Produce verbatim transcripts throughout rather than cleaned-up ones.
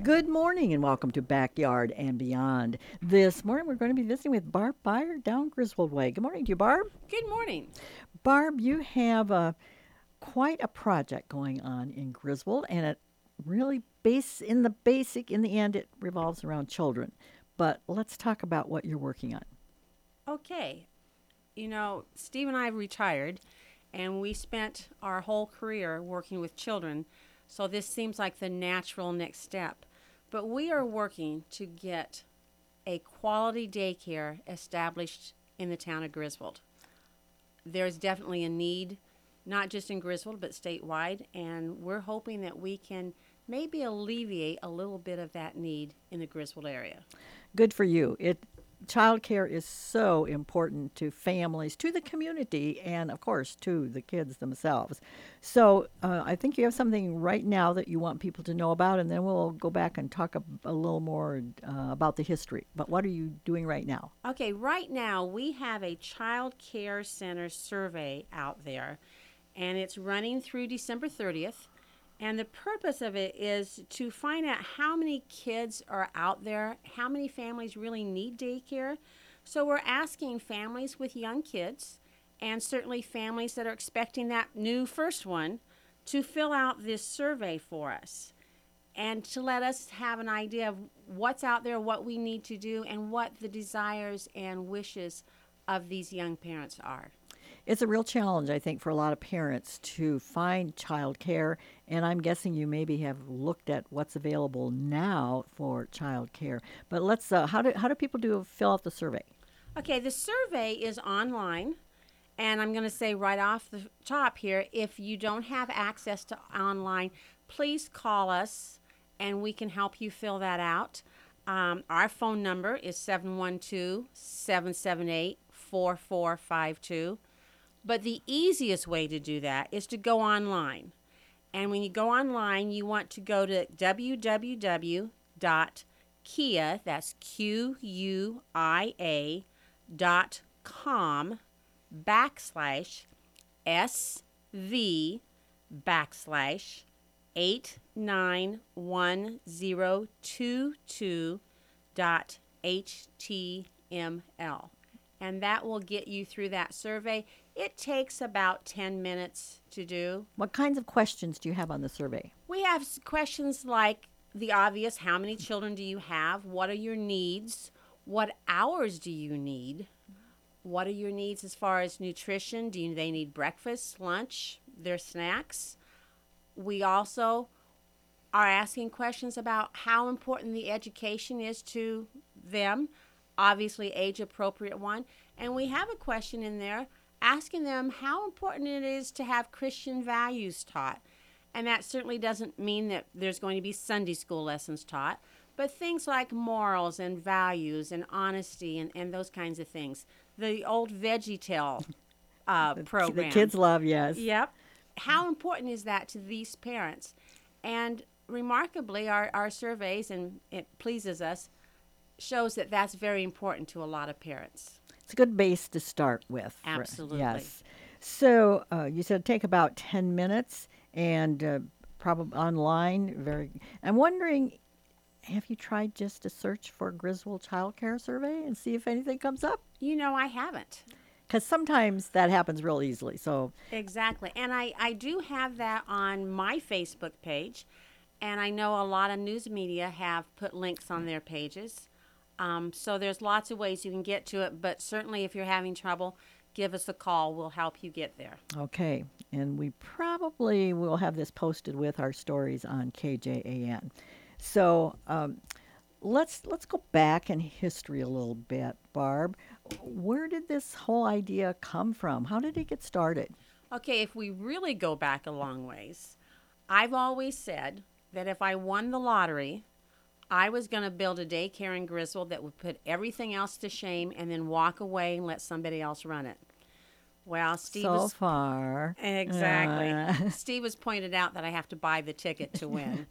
Good morning and welcome to Backyard and Beyond. This morning we're going to be visiting with Barb Beyer down Griswold Way. Good morning to you, Barb. Good morning. Barb, you have a quite a project going on in Griswold, and it really base in the basic in the end it revolves around children. But let's talk about what you're working on. Okay. You know, Steve and I retired, and we spent our whole career working with children, so this seems like the natural next step. But we are working to get a quality daycare established in the town of Griswold. There's definitely a need, not just in Griswold, but statewide, and we're hoping that we can maybe alleviate a little bit of that need in the Griswold area. Good for you. It childcare is so important to families, to the community, and of course to the kids themselves. So uh, I think you have something right now that you want people to know about, and then we'll go back and talk a, a little more uh, about the history. But what are you doing right now? Okay, right now we have a child care center survey out there, and it's running through December thirtieth. And the purpose of it is to find out how many kids are out there, how many families really need daycare. So we're asking families with young kids, and certainly families that are expecting that new first one, to fill out this survey for us and to let us have an idea of what's out there, what we need to do, and what the desires and wishes of these young parents are. It's a real challenge, I think, for a lot of parents to find childcare, and I'm guessing you maybe have looked at what's available now for childcare. But let's, uh, how do how do people do fill out the survey? Okay, the survey is online, and I'm going to say right off the top here, if you don't have access to online, please call us and we can help you fill that out. Um, our phone number is seven one two, seven seven eight, four four five two. But the easiest way to do that is to go online. And when you go online, you want to go to w w w dot kia, that's Q U I A, dot com backslash S V backslash eight nine one zero two two dot H T M L. And that will get you through that survey. It takes about ten minutes to do. What kinds of questions do you have on the survey? We have questions like the obvious: how many children do you have? What are your needs? What hours do you need? What are your needs as far as nutrition? Do you, they need breakfast, lunch, their snacks? We also are asking questions about how important the education is to them, obviously age appropriate one. And we have a question in there asking them how important it is to have Christian values taught. And that certainly doesn't mean that there's going to be Sunday school lessons taught, but things like morals and values and honesty and, and those kinds of things. The old VeggieTale uh, program. The kids love, yes. Yep. How important is that to these parents? And remarkably, our, our surveys, and it pleases us, shows that that's very important to a lot of parents. It's a good base to start with. Absolutely. Yes. So uh, you said take about ten minutes and uh, probably online. Very. I'm wondering, have you tried just to search for Griswold Child Care Survey and see if anything comes up? You know, I haven't. Because sometimes that happens real easily. So Exactly. And I, I do have that on my Facebook page. And I know a lot of news media have put links on their pages. Um, so there's lots of ways you can get to it. But certainly if you're having trouble, give us a call. We'll help you get there. okay, and we probably will have this posted with our stories on K J A N. So um, let's let's go back in history a little bit, Barb. Where did this whole idea come from? How did it get started? Okay, if we really go back a long ways, I've always said that if I won the lottery, I was going to build a daycare in Griswold that would put everything else to shame and then walk away and let somebody else run it. Well, Steve So was far, exactly. Uh, Steve has pointed out that I have to buy the ticket to win.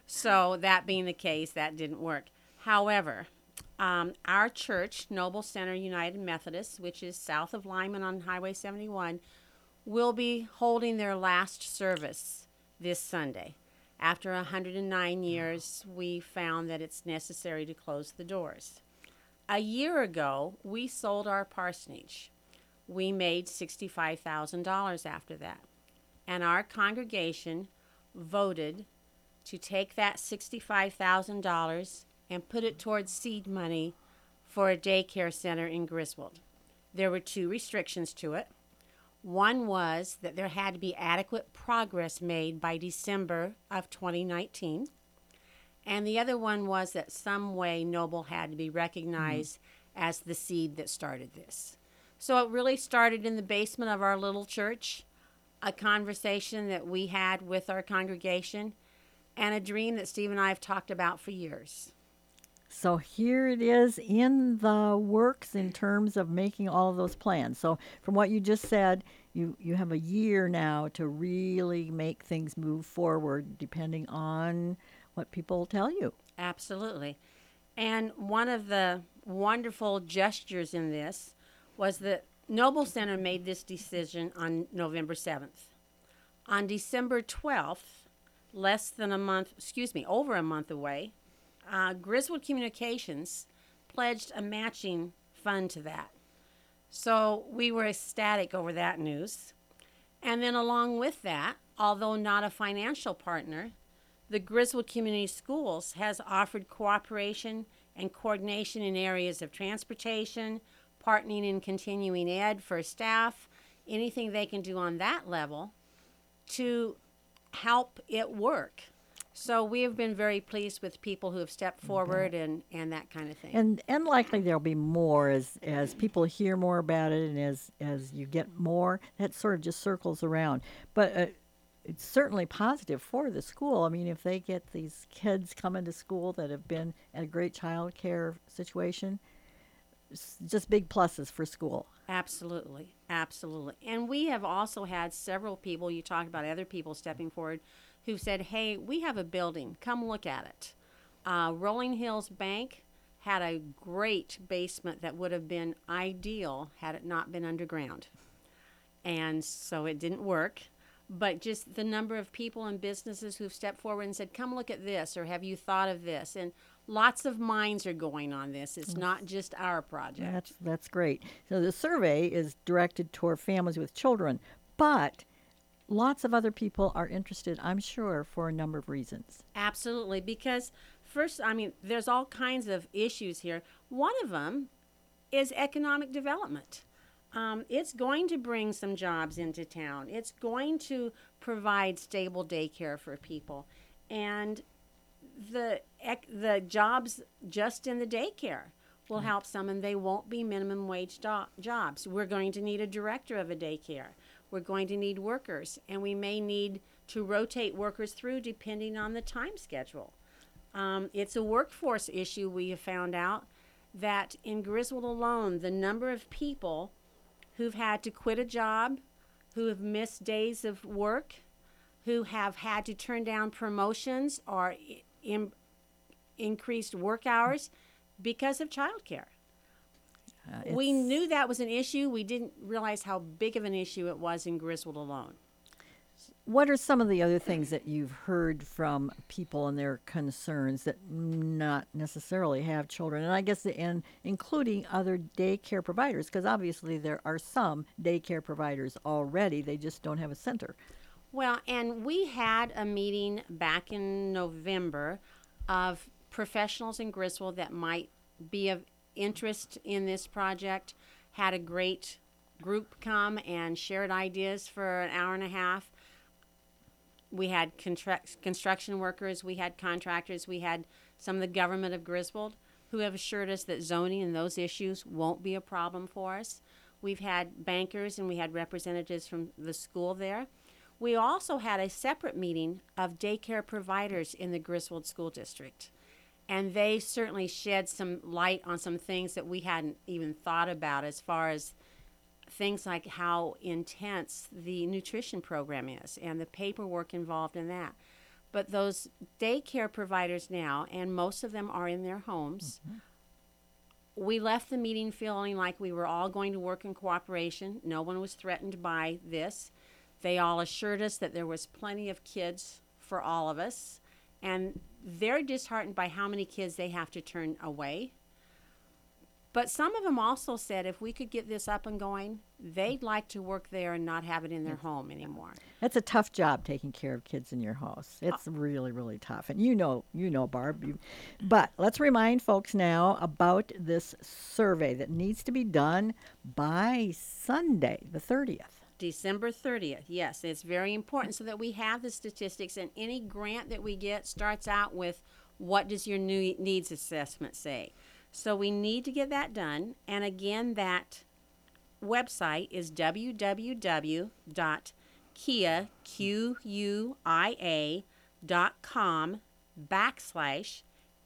So that being the case, that didn't work. However, um, our church, Noble Center United Methodist, which is south of Lyman on Highway seventy-one, will be holding their last service this Sunday. After one hundred nine years, we found that it's necessary to close the doors. A year ago, we sold our parsonage. We made sixty-five thousand dollars after that. And our congregation voted to take that sixty-five thousand dollars and put it towards seed money for a daycare center in Griswold. There were two restrictions to it. One was that there had to be adequate progress made by December of twenty nineteen. And the other one was that some way Noble had to be recognized mm-hmm. as the seed that started this. So it really started in the basement of our little church, a conversation that we had with our congregation, and a dream that Steve and I have talked about for years. So here it is in the works in terms of making all of those plans. So from what you just said, you, you have a year now to really make things move forward depending on what people tell you. Absolutely. And one of the wonderful gestures in this was that Noble Center made this decision on November seventh. On December twelfth, less than a month, excuse me, over a month away, uh, Griswold Communications pledged a matching fund to that. So we were ecstatic over that news. And then along with that, although not a financial partner, the Griswold Community Schools has offered cooperation and coordination in areas of transportation, partnering in continuing ed for staff, anything they can do on that level to help it work. So we have been very pleased with people who have stepped forward okay. and, and that kind of thing. And and likely there'll be more as as people hear more about it and as, as you get more, that sort of just circles around. But uh, it's certainly positive for the school. I mean, if they get these kids coming to school that have been in a great child care situation, it's just big pluses for school. Absolutely. Absolutely. And we have also had several people, you talked about other people stepping forward, who said, hey, we have a building. Come look at it. Uh, Rolling Hills Bank had a great basement that would have been ideal had it not been underground. And so it didn't work. But just the number of people and businesses who've stepped forward and said, come look at this, or have you thought of this? And lots of minds are going on this. It's not just our project. That's, that's great. So the survey is directed toward families with children, but lots of other people are interested, I'm sure, for a number of reasons. Absolutely, because first, I mean, there's all kinds of issues here. One of them is economic development. Um, it's going to bring some jobs into town. It's going to provide stable daycare for people. And the ec- the jobs just in the daycare will help some, and they won't be minimum wage do- jobs. We're going to need a director of a daycare. We're going to need workers, and we may need to rotate workers through depending on the time schedule. Um, it's a workforce issue. We have found out that in Griswold alone, the number of people who've had to quit a job, who have missed days of work, who have had to turn down promotions or in, increased work hours because of childcare. Uh, we knew that was an issue. We didn't realize how big of an issue it was in Griswold alone. What are some of the other things that you've heard from people and their concerns that not necessarily have children? And I guess, the, and including other daycare providers, because obviously there are some daycare providers already. They just don't have a center. Well, and we had a meeting back in November of professionals in Griswold that might be of interest in this project, had a great group come and shared ideas for an hour and a half. We had contract, construction workers, we had contractors, we had some of the government of Griswold who have assured us that zoning and those issues won't be a problem for us. We've had bankers and we had representatives from the school there. We also had a separate meeting of daycare providers in the Griswold School District. And they certainly shed some light on some things that we hadn't even thought about, as far as things like how intense the nutrition program is and the paperwork involved in that. But those daycare providers now, and most of them are in their homes, mm-hmm. we left the meeting feeling like we were all going to work in cooperation. No one was threatened by this. They all assured us that there was plenty of kids for all of us, and they're disheartened by how many kids they have to turn away. But some of them also said if we could get this up and going, they'd like to work there and not have it in their home anymore. That's a tough job, taking care of kids in your house. It's really, really tough. And you know, you know, Barb. You, but let's remind folks now about this survey that needs to be done by Sunday, the thirtieth. December thirtieth, yes, it's very important so that we have the statistics, and any grant that we get starts out with what does your new needs assessment say. So we need to get that done, and again, that website is w w w dot kia dot com backslash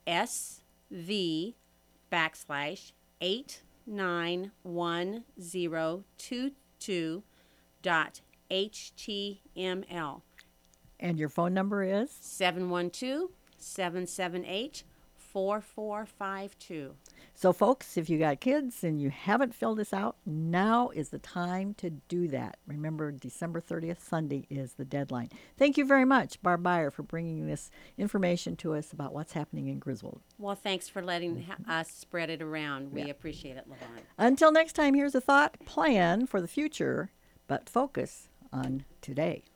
sv backslash eight nine one zero two two dot html. And your phone number is? seven one two, seven seven eight, four four five two. So, folks, if you got kids and you haven't filled this out, now is the time to do that. Remember, December thirtieth, Sunday, is the deadline. Thank you very much, Barb Beyer, for bringing this information to us about what's happening in Griswold. Well, thanks for letting ha- us spread it around. We Yeah. appreciate it, Levon. Until next time, here's a thought: plan for the future, but focus on today.